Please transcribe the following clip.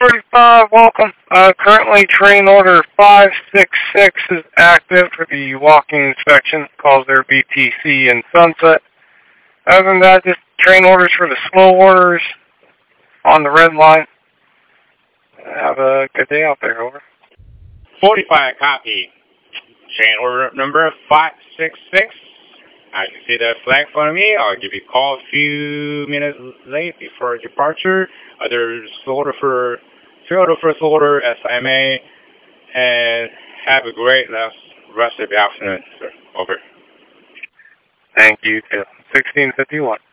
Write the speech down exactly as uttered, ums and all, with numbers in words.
forty-five, welcome. Uh, currently train order five six six is active for the walking inspection. Calls their B T C and Sunset. Other than that, just train orders for the slow orders on the red line. Have a good day out there, over. forty-five, copy. Train order number five six six. I can see the flag in front of me. I'll give you a call a few minutes late before departure. Other slow order for, train order for slow order, S I M A, and have a great last rest of the afternoon, sir. Over. Thank you, sixteen fifty-one.